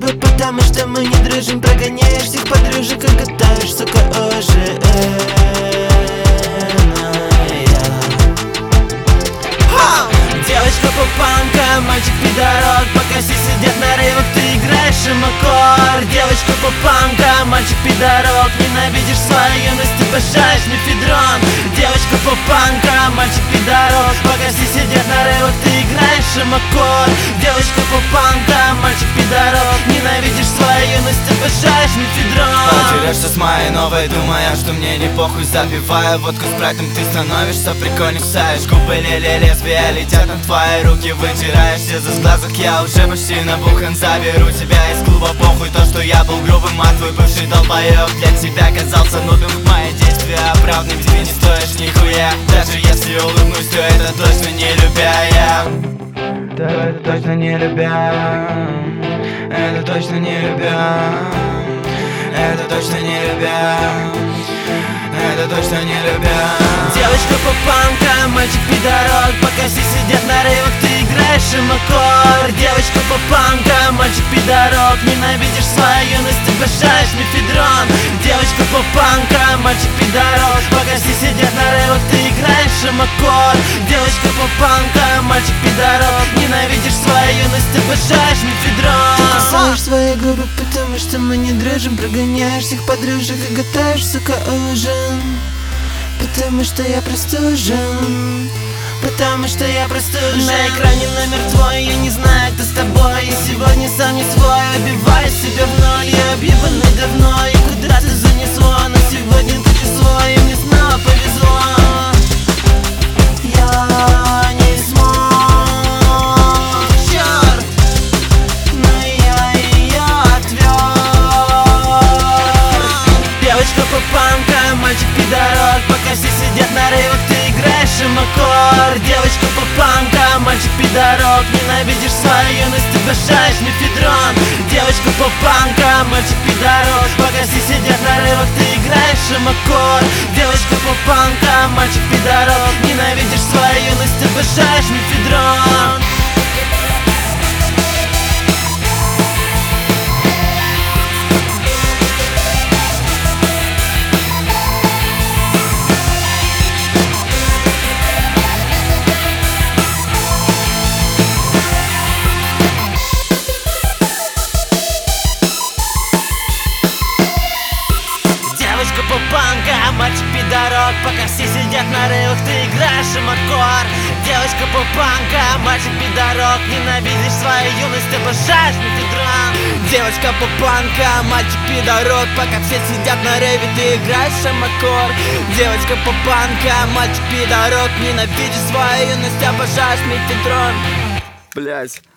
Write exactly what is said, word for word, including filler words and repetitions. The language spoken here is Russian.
губы, потому что мы не дружим. Прогоняешь всех подружек и катаешь, сука, уже. Девочка попанка, мальчик пидорок, пока все сидят на рейвах, ты играешь шимакор. Девочка попанка, мальчик пидорок, ненавидишь свою юность, ты обожаешь мефедрон. Девочка попанка, мальчик пидорок, пока все сидят на рейвах, ты играешь шимакор. Девочка попанка, мальчик пидорок, ненавидишь свою юность, ты обожаешь мефедрон. Потеряешься с моей новой, думая, что мне не похуй. Запивая водку с братом, ты становишься прикольно, кусаешь губы, ле-ле, лезвия летят на твои руки, вытираешься за глазок. Я уже почти набухан, заберу тебя из клуба, похуй то, что я был грубым, а твой бывший долбоёб для тебя казался нудным. Мои действия оправданы, тебе не стоишь нихуя. Даже если улыбнусь, то это точно не любя я. Да, это точно не любя. Это точно не любя. Это точно не любя. Это точно не любя. Девочка попанка, мальчик пидорок, пока все сидят на рейвах, ты играешь шимакор. Девочка попанка, мальчик пидорок, ненавидишь свою юность, ты обожаешь мефедрон. Девочка попанка, мальчик пидорок, пока все сидят на рейвах, ты играешь шимакор. Девочка попанка, мальчик пидорок, ненавидишь свою юность, ты обожаешь мефедрон. Ты кусаешь свои губы, потому что мы не дружим. Прогоняешь всех подружек и готовишь, сука, ужин. Потому что я простужен. Потому что я простужен. На экране номер твой, я не знаю, кто с тобой. И сегодня сам не свой, убиваю себя в ноль. Я объебанный давно, и куда ты занесло. Но сегодня ты число, и мне снова повезло. Я не смог, черт, но я ее отвёр. Девочка попанка, мальчик пидорок, пока все сидят на рейвах, ты играешь шимакор. Девочка попанка, мальчик пидорок, ненавидишь свою юность, ты обожаешь мефедрон. Девочка попанка, мальчик пидорок, пока все сидят на рейвах, ты играешь шимакор. Девочка попанка, мальчик пидорок, ненавидишь свою юность, ты обожаешь мефедрон. Девочка попанка, мальчик пидорок, пока все сидят на рейвах, ты играешь шимакор. Девочка попанка, мальчик пидорок, ненавидишь свою юность, ты обожаешь мефедрон. Девочка попанка, мальчик пидорок, пока все сидят на рейве, ты играешь шимакор. Девочка попанка, мальчик пидорок, ненавидишь свою юность, обожаешь мефедрон. Блять.